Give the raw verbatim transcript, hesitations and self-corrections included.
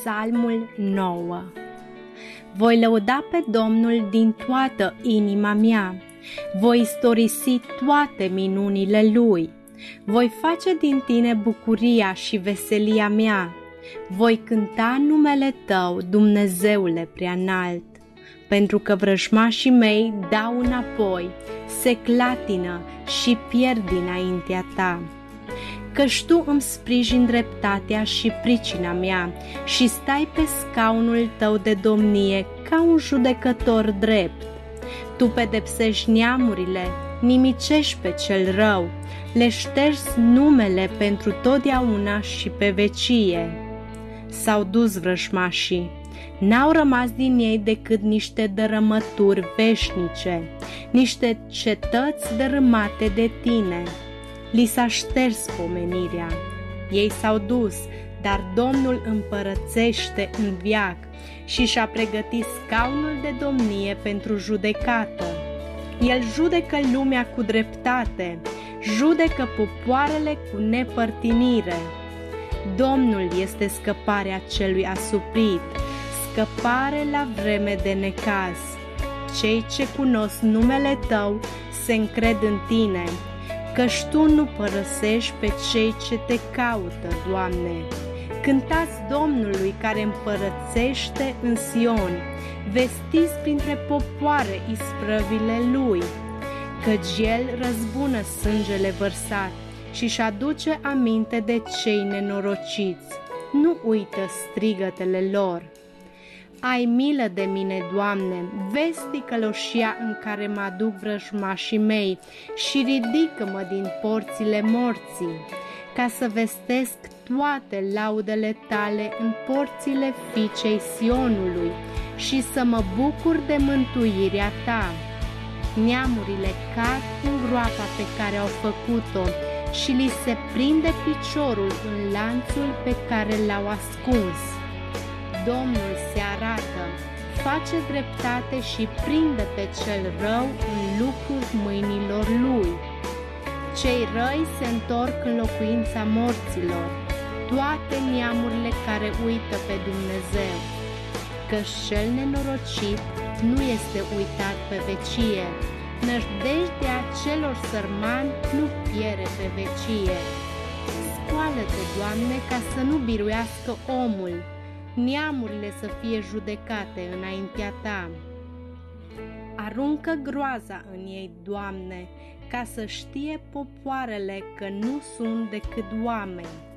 Psalmul nouă. Voi lăuda pe Domnul din toată inima mea, voi istorisi toate minunile Lui, voi face din tine bucuria și veselia mea, voi cânta numele Tău, Dumnezeule preanalt, pentru că vrăjmașii mei dau înapoi, se clatină și pierd dinaintea Ta. Căci Tu îmi sprijini dreptatea și pricina mea și stai pe scaunul Tău de domnie ca un judecător drept. Tu pedepsești neamurile, nimicești pe cel rău, le ștergi numele pentru totdeauna și pe vecie. S-au dus vrăjmașii, n-au rămas din ei decât niște dărâmături veșnice, niște cetăți dărâmate de Tine. Li s-a șters pomenirea. Ei s-au dus, dar Domnul împărățește în veac și și-a pregătit scaunul de domnie pentru judecată. El judecă lumea cu dreptate, judecă popoarele cu nepărtinire. Domnul este scăparea celui asuprit, scăpare la vreme de necaz. Cei ce cunosc numele Tău se încred în Tine, căci Tu nu părăsești pe cei ce Te caută, Doamne. Cântați Domnului care împărățește în Sion, vestiți printre popoare isprăvile Lui, căci El răzbună sângele vărsat și-și aduce aminte de cei nenorociți, nu uită strigătele lor. Ai milă de mine, Doamne, vezi ticăloșia în care mă aduc vrăjmașii mei și ridică-mă din porțile morții, ca să vestesc toate laudele Tale în porțile fiicei Sionului și să mă bucur de mântuirea Ta. Neamurile cad în groapa pe care au făcut-o și li se prinde piciorul în lanțul pe care l-au ascuns. Domnul se arată, face dreptate și prinde pe cel rău în lucrul mâinilor Lui. Cei răi se întorc în locuința morților, toate neamurile care uită pe Dumnezeu, căci cel nenorocit nu este uitat pe vecie, nădejdea celor sărmani nu piere pe vecie. Scoală-te, Doamne, ca să nu biruiască omul, neamurile să fie judecate înaintea Ta. Aruncă groaza în ei, Doamne, ca să știe popoarele că nu sunt decât oameni.